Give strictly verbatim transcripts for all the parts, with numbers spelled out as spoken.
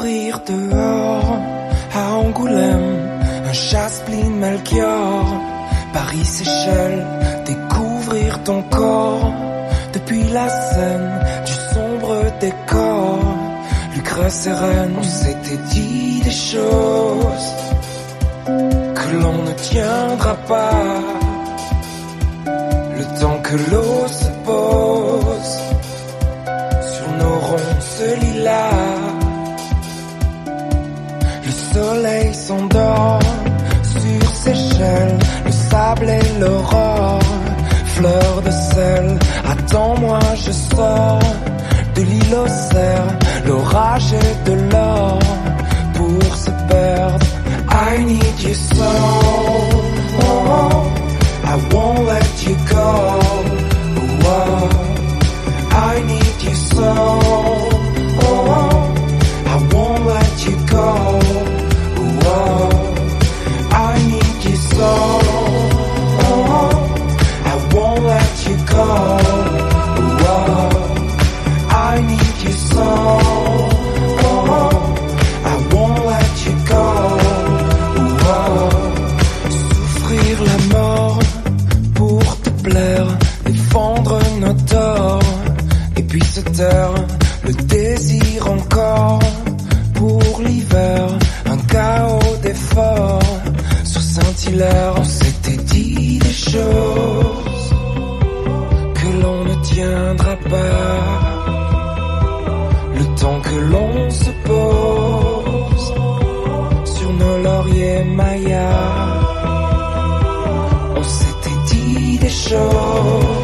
découvrir dehors, à Angoulême, un Chaspline Melchior, Paris Seychelles, découvrir ton corps, depuis la scène du sombre décor, Lucrèce sereine, on s'était dit des choses que l'on ne tiendra pas, le temps que l'eau se pose sur nos ronces lilas. Le soleil s'endort sur Seychelles, le sable et l'aurore, fleur de sel, attends-moi je sors de l'île aux cerfs, l'orage et de l'or pour se perdre. I need you so, oh, I won't let you go, oh, I need you so, oh, I won't let you go, oh, I need you so, oh, I won't let you go, oh, I need you so, oh, I won't let you go, oh, souffrir la mort pour te plaire, défendre nos torts, et puis se taire, le désir encore pour l'hiver, un chaos d'efforts sur Saint-Hilaire. On s'était dit des choses que l'on ne tiendra pas, le temps que l'on se pose sur nos lauriers mayas. On s'était dit des choses.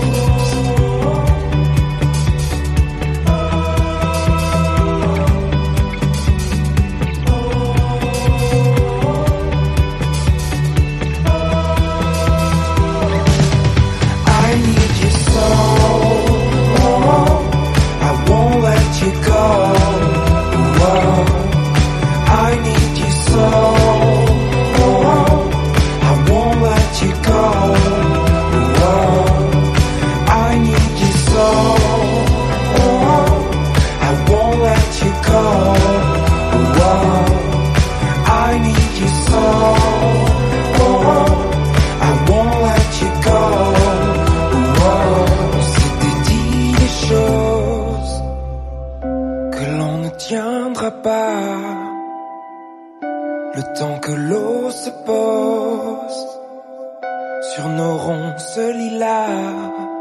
Le temps que l'eau se pose sur nos ronces lilas.